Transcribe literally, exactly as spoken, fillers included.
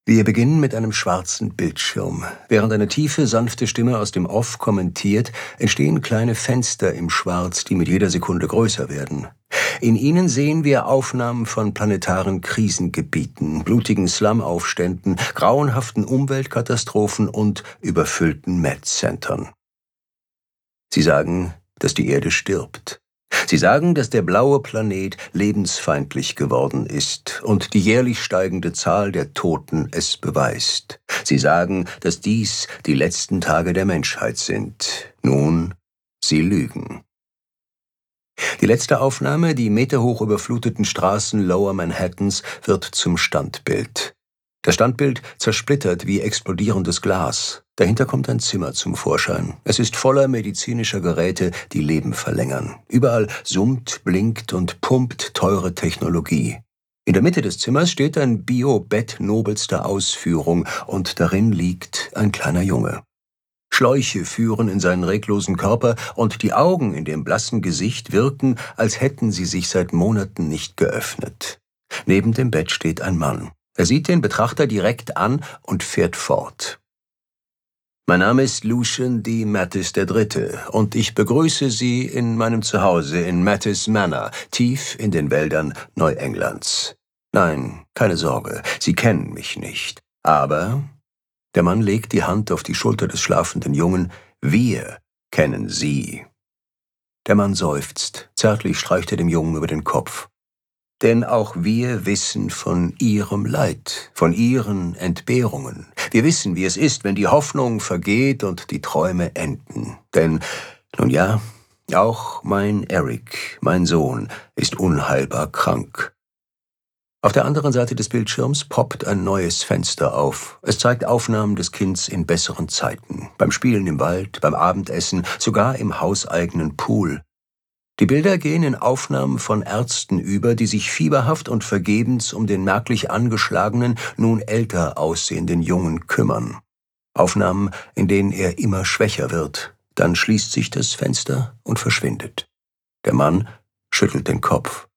Wir beginnen mit einem schwarzen Bildschirm. Während eine tiefe, sanfte Stimme aus dem Off kommentiert, entstehen kleine Fenster im Schwarz, die mit jeder Sekunde größer werden. In ihnen sehen wir Aufnahmen von planetaren Krisengebieten, blutigen Slum-Aufständen, grauenhaften Umweltkatastrophen und überfüllten Med-Centern. Sie sagen, dass die Erde stirbt. Sie sagen, dass der blaue Planet lebensfeindlich geworden ist und die jährlich steigende Zahl der Toten es beweist. Sie sagen, dass dies die letzten Tage der Menschheit sind. Nun, sie lügen. Die letzte Aufnahme, die meterhoch überfluteten Straßen Lower Manhattans, wird zum Standbild. Das Standbild zersplittert wie explodierendes Glas. Dahinter kommt ein Zimmer zum Vorschein. Es ist voller medizinischer Geräte, die Leben verlängern. Überall summt, blinkt und pumpt teure Technologie. In der Mitte des Zimmers steht ein Bio-Bett nobelster Ausführung und darin liegt ein kleiner Junge. Schläuche führen in seinen reglosen Körper und die Augen in dem blassen Gesicht wirken, als hätten sie sich seit Monaten nicht geöffnet. Neben dem Bett steht ein Mann. Er sieht den Betrachter direkt an und fährt fort. Mein Name ist Lucian D. Mattis der Dritte und ich begrüße Sie in meinem Zuhause in Mattis Manor, tief in den Wäldern Neuenglands. Nein, keine Sorge, Sie kennen mich nicht. Aber der Mann legt die Hand auf die Schulter des schlafenden Jungen. Wir kennen Sie. Der Mann seufzt. Zärtlich streicht er dem Jungen über den Kopf. Denn auch wir wissen von Ihrem Leid, von Ihren Entbehrungen. Wir wissen, wie es ist, wenn die Hoffnung vergeht und die Träume enden. Denn, nun ja, auch mein Eric, mein Sohn, ist unheilbar krank. Auf der anderen Seite des Bildschirms poppt ein neues Fenster auf. Es zeigt Aufnahmen des Kinds in besseren Zeiten. Beim Spielen im Wald, beim Abendessen, sogar im hauseigenen Pool. Die Bilder gehen in Aufnahmen von Ärzten über, die sich fieberhaft und vergebens um den merklich angeschlagenen, nun älter aussehenden Jungen kümmern. Aufnahmen, in denen er immer schwächer wird. Dann schließt sich das Fenster und verschwindet. Der Mann schüttelt den Kopf.